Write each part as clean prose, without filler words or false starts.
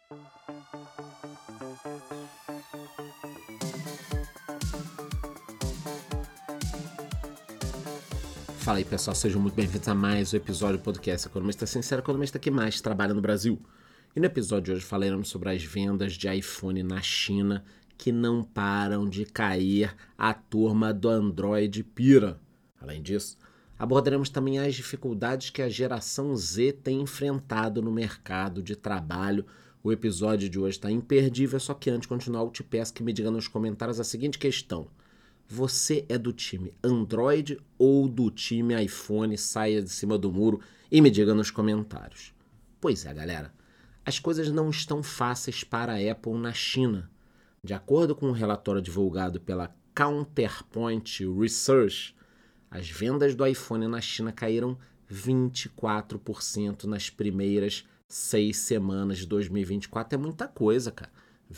Fala aí, pessoal, sejam muito bem-vindos a mais um episódio do podcast Economista Sincero, economista que mais trabalha no Brasil. E no episódio de hoje falaremos sobre as vendas de iPhone na China que não param de cair, a turma do Android pira. Além disso, abordaremos também as dificuldades que a geração Z tem enfrentado no mercado de trabalho. O episódio de hoje está imperdível, só que antes de continuar eu te peço que me diga nos comentários a seguinte questão: você é do time Android ou do time iPhone? Saia de cima do muro e me diga nos comentários. Pois é, galera, as coisas não estão fáceis para a Apple na China. De acordo com um relatório divulgado pela Counterpoint Research, as vendas do iPhone na China caíram 24% nas primeiras 6 semanas de 2024. É muita coisa, cara.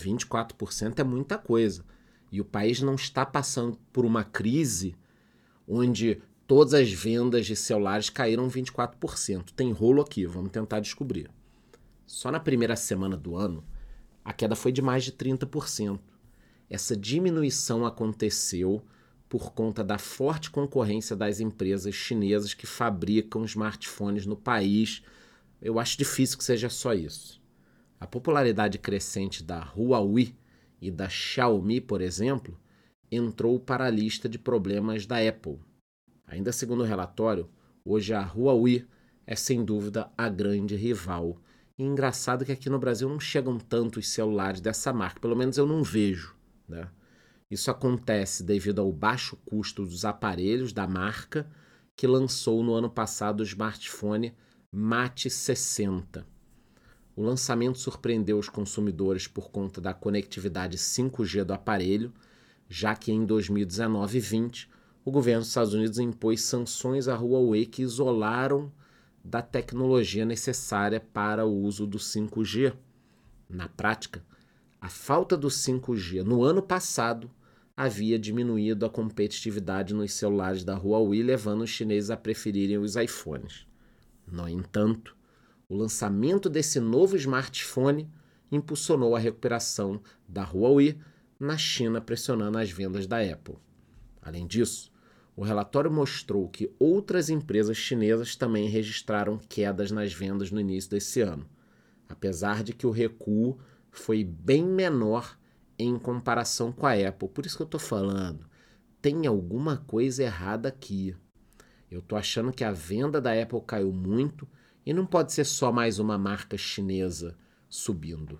24% é muita coisa. E o país não está passando por uma crise onde todas as vendas de celulares caíram 24%. Tem rolo aqui, vamos tentar descobrir. Só na primeira semana do ano, a queda foi de mais de 30%. Essa diminuição aconteceu por conta da forte concorrência das empresas chinesas que fabricam smartphones no país. Eu acho difícil que seja só isso. A popularidade crescente da Huawei e da Xiaomi, por exemplo, entrou para a lista de problemas da Apple. Ainda segundo o relatório, hoje a Huawei é sem dúvida a grande rival. E engraçado que aqui no Brasil não chegam tantos celulares dessa marca, pelo menos eu não vejo, né? Isso acontece devido ao baixo custo dos aparelhos da marca, que lançou no ano passado o smartphone Mate 60. O lançamento surpreendeu os consumidores por conta da conectividade 5G do aparelho, já que em 2019 e 2020 o governo dos Estados Unidos impôs sanções à Huawei que isolaram da tecnologia necessária para o uso do 5G. Na prática, a falta do 5G no ano passado havia diminuído a competitividade nos celulares da Huawei, levando os chineses a preferirem os iPhones. No entanto, o lançamento desse novo smartphone impulsionou a recuperação da Huawei na China, pressionando as vendas da Apple. Além disso, o relatório mostrou que outras empresas chinesas também registraram quedas nas vendas no início desse ano, apesar de que o recuo foi bem menor em comparação com a Apple. Por isso que eu estou falando, tem alguma coisa errada aqui. Eu estou achando que a venda da Apple caiu muito e não pode ser só mais uma marca chinesa subindo.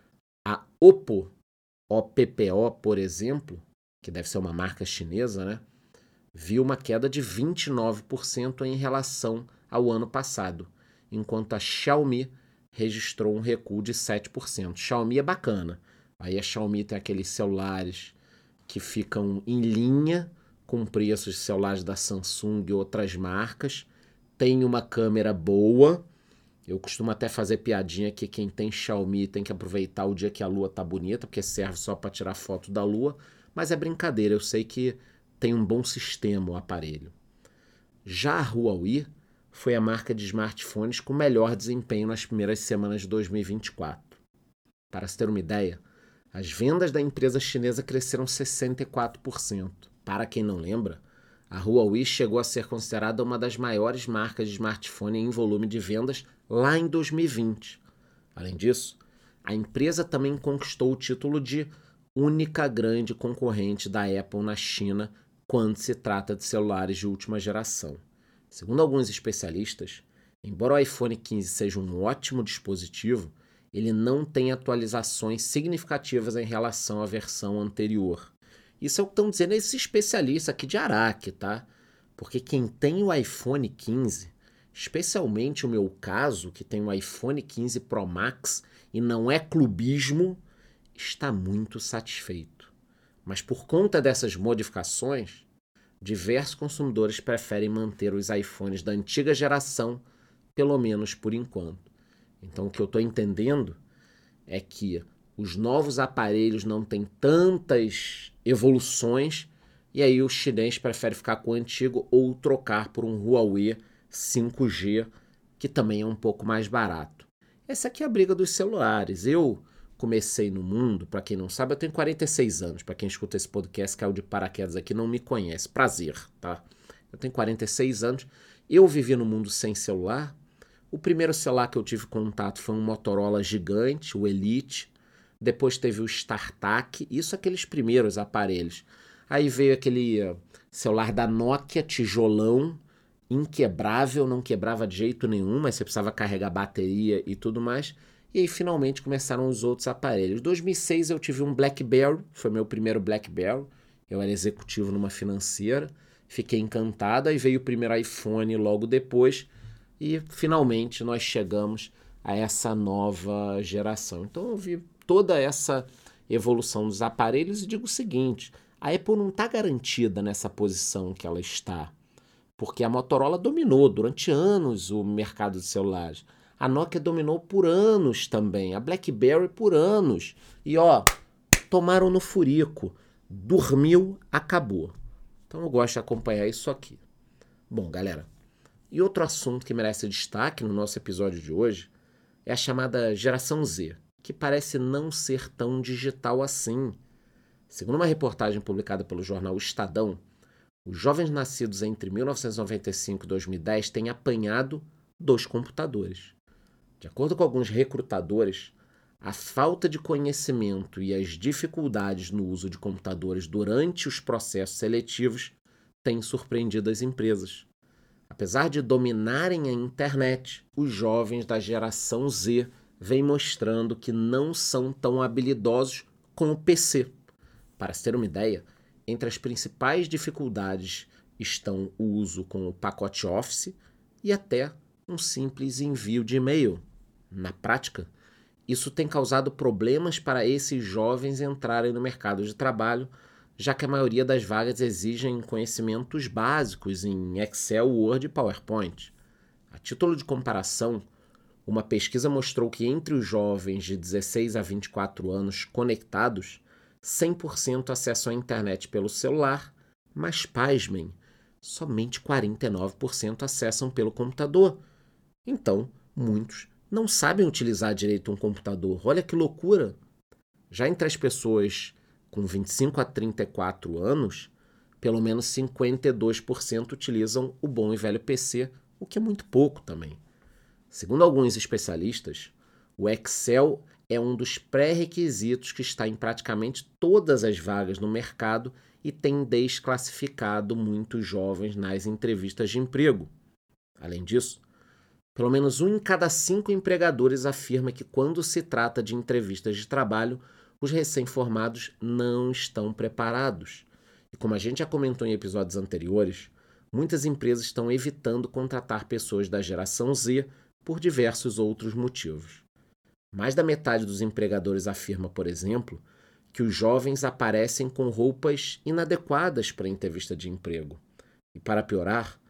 A Oppo, por exemplo, que deve ser uma marca chinesa, né, viu uma queda de 29% em relação ao ano passado, enquanto a Xiaomi registrou um recuo de 7%. Xiaomi é bacana. Aí a Xiaomi tem aqueles celulares que ficam em linha com preços de celulares da Samsung e outras marcas. Tem uma câmera boa. Eu costumo até fazer piadinha que quem tem Xiaomi tem que aproveitar o dia que a lua tá bonita, porque serve só para tirar foto da lua. Mas é brincadeira, eu sei que tem um bom sistema o aparelho. Já a Huawei foi a marca de smartphones com melhor desempenho nas primeiras semanas de 2024. Para se ter uma ideia, as vendas da empresa chinesa cresceram 64%. Para quem não lembra, a Huawei chegou a ser considerada uma das maiores marcas de smartphone em volume de vendas lá em 2020. Além disso, a empresa também conquistou o título de única grande concorrente da Apple na China quando se trata de celulares de última geração. Segundo alguns especialistas, embora o iPhone 15 seja um ótimo dispositivo, ele não tem atualizações significativas em relação à versão anterior. Isso é o que estão dizendo esses especialistas aqui de Araque, tá? Porque quem tem o iPhone 15, especialmente o meu caso, que tem o iPhone 15 Pro Max e não é clubismo, está muito satisfeito. Mas por conta dessas modificações, diversos consumidores preferem manter os iPhones da antiga geração, pelo menos por enquanto. Então o que eu estou entendendo é que os novos aparelhos não têm tantas evoluções e aí o chinês prefere ficar com o antigo ou trocar por um Huawei 5G, que também é um pouco mais barato. Essa aqui é a briga dos celulares. Eu comecei no mundo, para quem não sabe, eu tenho 46 anos. Para quem escuta esse podcast, caiu de paraquedas aqui, não me conhece. Prazer, tá? Eu tenho 46 anos. Eu vivi no mundo sem celular. O primeiro celular que eu tive contato foi um Motorola gigante, o Elite. Depois teve o StarTAC. Isso aqueles primeiros aparelhos. Aí veio aquele celular da Nokia, tijolão, inquebrável, não quebrava de jeito nenhum, mas você precisava carregar bateria e tudo mais. E aí finalmente começaram os outros aparelhos. Em 2006 eu tive um BlackBerry, foi meu primeiro BlackBerry. Eu era executivo numa financeira, fiquei encantado. Aí veio o primeiro iPhone logo depois e finalmente nós chegamos a essa nova geração. Então eu vi toda essa evolução dos aparelhos e digo o seguinte, a Apple não está garantida nessa posição que ela está, porque a Motorola dominou durante anos o mercado de celulares. A Nokia dominou por anos também, a BlackBerry por anos. E ó, tomaram no furico. Dormiu, acabou. Então eu gosto de acompanhar isso aqui. Bom, galera, e outro assunto que merece destaque no nosso episódio de hoje é a chamada geração Z, que parece não ser tão digital assim. Segundo uma reportagem publicada pelo jornal Estadão, os jovens nascidos entre 1995 e 2010 têm apanhado dos computadores. De acordo com alguns recrutadores, a falta de conhecimento e as dificuldades no uso de computadores durante os processos seletivos têm surpreendido as empresas. Apesar de dominarem a internet, os jovens da geração Z vêm mostrando que não são tão habilidosos com o PC. Para se ter uma ideia, entre as principais dificuldades estão o uso com o pacote Office e até um simples envio de e-mail. Na prática, isso tem causado problemas para esses jovens entrarem no mercado de trabalho, já que a maioria das vagas exigem conhecimentos básicos em Excel, Word e PowerPoint. A título de comparação, uma pesquisa mostrou que entre os jovens de 16 a 24 anos conectados, 100% acessam a internet pelo celular, mas pasmem, somente 49% acessam pelo computador. Então, muitos não sabem utilizar direito um computador. Olha que loucura! Já entre as pessoas com 25 a 34 anos, pelo menos 52% utilizam o bom e velho PC, o que é muito pouco também. Segundo alguns especialistas, o Excel é um dos pré-requisitos que está em praticamente todas as vagas no mercado e tem desclassificado muitos jovens nas entrevistas de emprego. Além disso, pelo menos 1 em cada 5 empregadores afirma que quando se trata de entrevistas de trabalho, os recém-formados não estão preparados. E como a gente já comentou em episódios anteriores, muitas empresas estão evitando contratar pessoas da geração Z por diversos outros motivos. Mais da metade dos empregadores afirma, por exemplo, que os jovens aparecem com roupas inadequadas para a entrevista de emprego. E para piorar,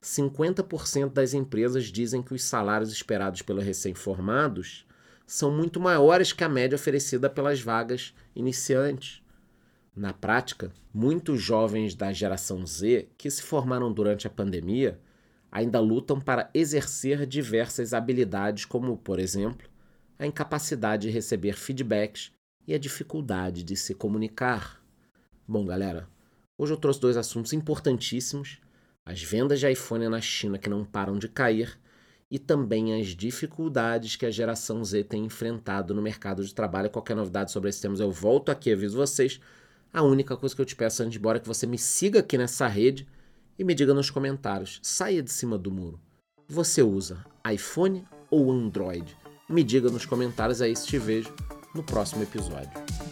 50% das empresas dizem que os salários esperados pelos recém-formados são muito maiores que a média oferecida pelas vagas iniciantes. Na prática, muitos jovens da geração Z que se formaram durante a pandemia ainda lutam para exercer diversas habilidades como, por exemplo, a incapacidade de receber feedbacks e a dificuldade de se comunicar. Bom, galera, hoje eu trouxe 2 assuntos importantíssimos: as vendas de iPhone na China que não param de cair e também as dificuldades que a geração Z tem enfrentado no mercado de trabalho. Qualquer novidade sobre esses temas eu volto aqui e aviso vocês. A única coisa que eu te peço antes de ir embora é que você me siga aqui nessa rede e me diga nos comentários, saia de cima do muro. Você usa iPhone ou Android? Me diga nos comentários aí, se te vejo no próximo episódio.